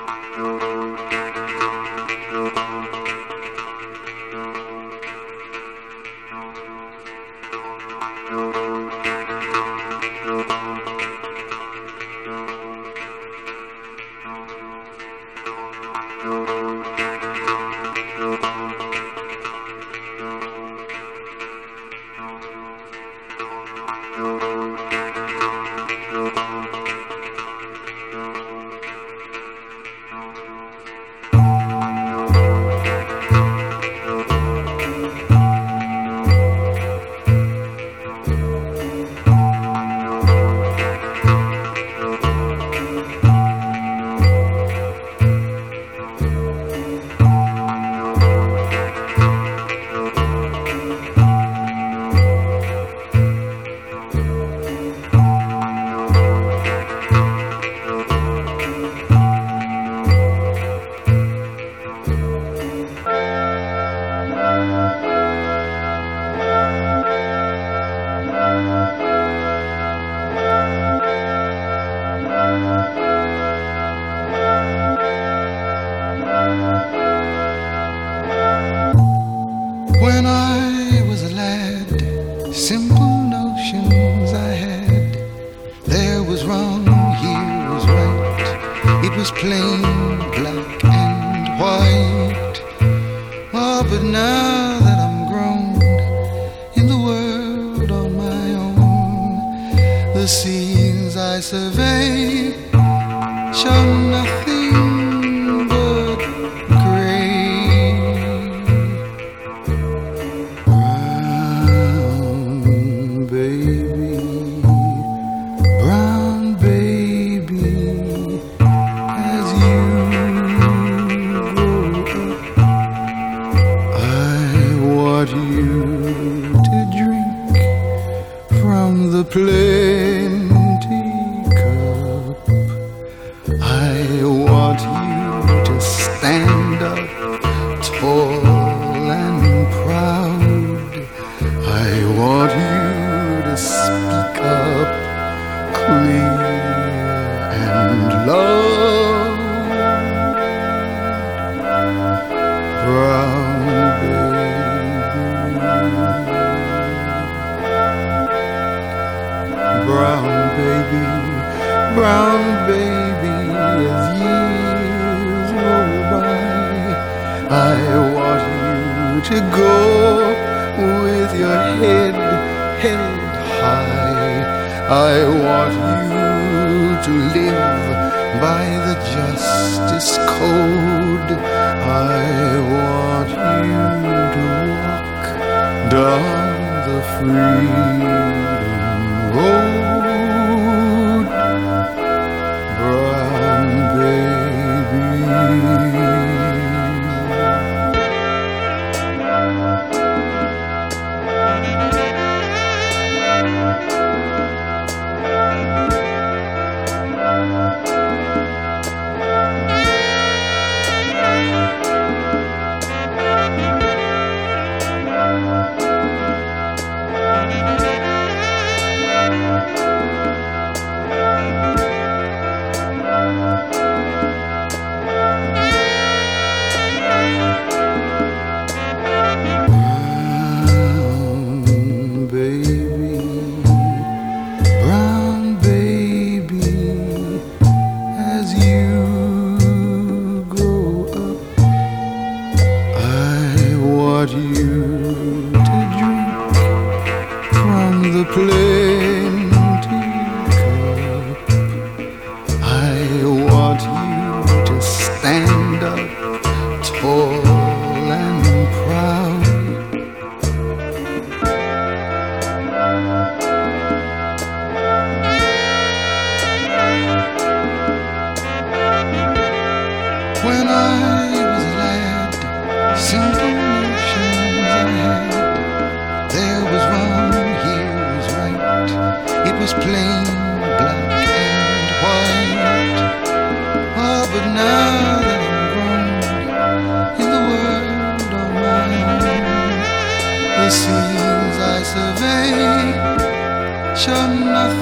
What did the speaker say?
When I was a lad, simple notions I had. There was wrong, here was right. It was plain black and white. Oh, but now that I'm grown in the world on my own, the scenes I survey show nothing but gray. Brown baby, as you grow up, I want you to drink from the plenty cup. I want you to stand up tall and proud. I want you to speak up clear and loud. Brown baby, brown baby, brown baby, as years roll by, I want you to go with your head high. I want you to live by the justice code. I want you to walk down the freedom road. Brown baby. Plenty cup. I want you to stand up tall and proud. When I was a lad, simple notions I had. There was wrong, here was right. It was plain black and white. Oh, but now that I'm grown in the world on my own, the scenes I survey show nothing